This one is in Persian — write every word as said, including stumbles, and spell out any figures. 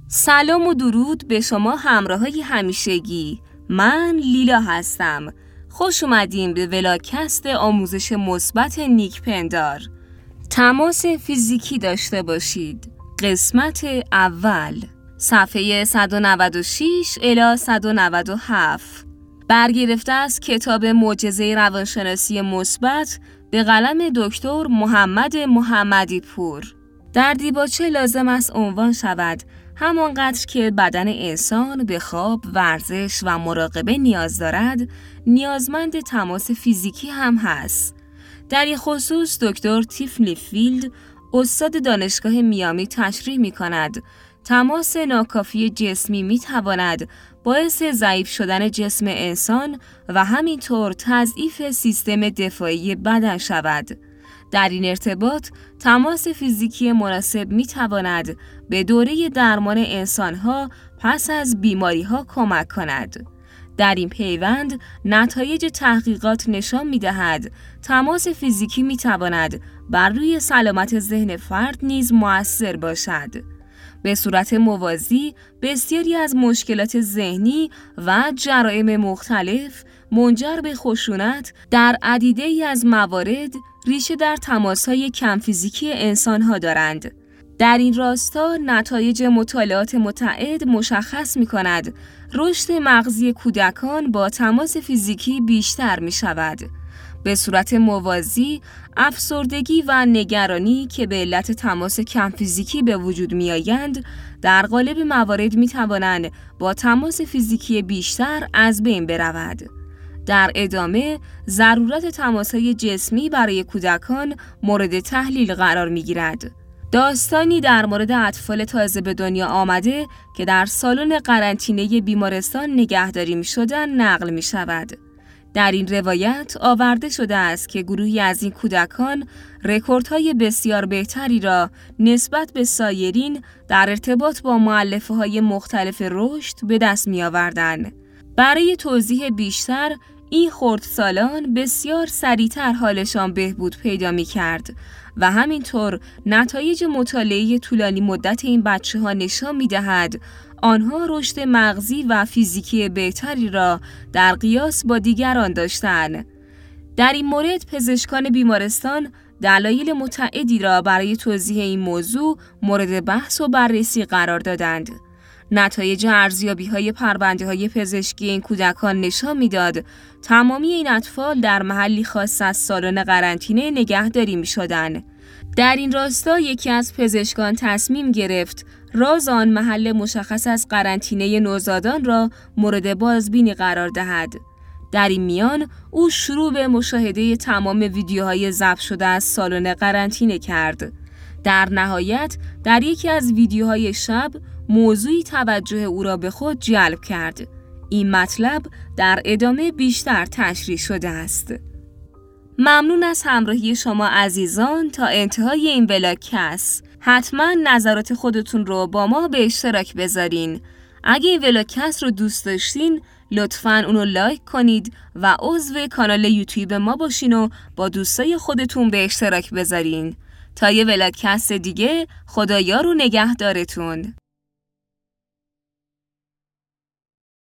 سلام و درود به شما همراهای همیشگی. من لیلا هستم. خوش اومدیم به ولاکست آموزش مثبت نیک پندار. تماس فیزیکی داشته باشید. قسمت اول، صفحه صد و نود و شش الی صد و نود و هفت. برگرفته از کتاب معجزه روانشناسی مثبت به قلم دکتر محمد محمدی پور. در دیباچه لازم است عنوان شود همانقدر که بدن انسان به خواب، ورزش و مراقبه نیاز دارد، نیازمند تماس فیزیکی هم هست. در این خصوص دکتر تیفنی فیلد، استاد دانشگاه میامی تشریح می کند تماس ناکافی جسمی می تواند باعث ضعیف شدن جسم انسان و همینطور تضعیف سیستم دفاعی بدن شود. در این ارتباط تماس فیزیکی مناسب می تواند به دوره درمان انسانها پس از بیماریها کمک کند. در این پیوند نتایج تحقیقات نشان می دهد تماس فیزیکی می تواند بر روی سلامت ذهن فرد نیز مؤثر باشد. به صورت موازی بسیاری از مشکلات ذهنی و جرایم مختلف منجر به خشونت در عدیده‌ای از موارد ریشه در تماس‌های کم فیزیکی انسان‌ها دارند. در این راستا نتایج مطالعات متعدد مشخص می‌کند رشد مغزی کودکان با تماس فیزیکی بیشتر می‌شود. به صورت موازی افسردگی و نگرانی که به علت تماس کم فیزیکی به وجود می‌آیند در قالب موارد می‌توانند با تماس فیزیکی بیشتر از بین برود. در ادامه ضرورت تماس‌های جسمی برای کودکان مورد تحلیل قرار می‌گیرد. داستانی در مورد اطفال تازه به دنیا آمده که در سالن قرنطینه بیمارستان نگهداری می‌شدند نقل می‌شود. در این روایت آورده شده است که گروهی از این کودکان رکوردهای بسیار بهتری را نسبت به سایرین در ارتباط با مؤلفه‌های مختلف رشد به دست می‌آوردند. برای توضیح بیشتر، این خردسالان بسیار سریعتر حالشان بهبود پیدا می‌کرد و همینطور نتایج مطالعه طولانی مدت این بچه‌ها نشان می‌دهد آنها رشد مغزی و فیزیکی بهتری را در قیاس با دیگران داشتند. در این مورد پزشکان بیمارستان دلایل متعددی را برای توضیح این موضوع مورد بحث و بررسی قرار دادند. نتایج ارزیابی‌های پرونده‌های پزشکی این کودکان نشان می‌داد تمامی این اطفال در محلی خاص از سالن قرنطینه نگهداری می‌شدند. در این راستا یکی از پزشکان تصمیم گرفت راز آن محل مشخص از قرنطینه نوزادان را مورد بازبینی قرار دهد. در این میان او شروع به مشاهده تمام ویدیوهای ضبط شده از سالن قرنطینه کرد. در نهایت در یکی از ویدیوهای شب موضوعی توجه او را به خود جلب کرد. این مطلب در ادامه بیشتر تشریح شده است. ممنون از همراهی شما عزیزان تا انتهای این ولاکست. حتما نظرات خودتون رو با ما به اشتراک بذارین. اگه این ولاکست رو دوست داشتین لطفاً اونو لایک کنید و عضو کانال یوتیوب ما باشین و با دوستای خودتون به اشتراک بذارین. تا یه ولاکست دیگه، خدایا رو نگهدارتون.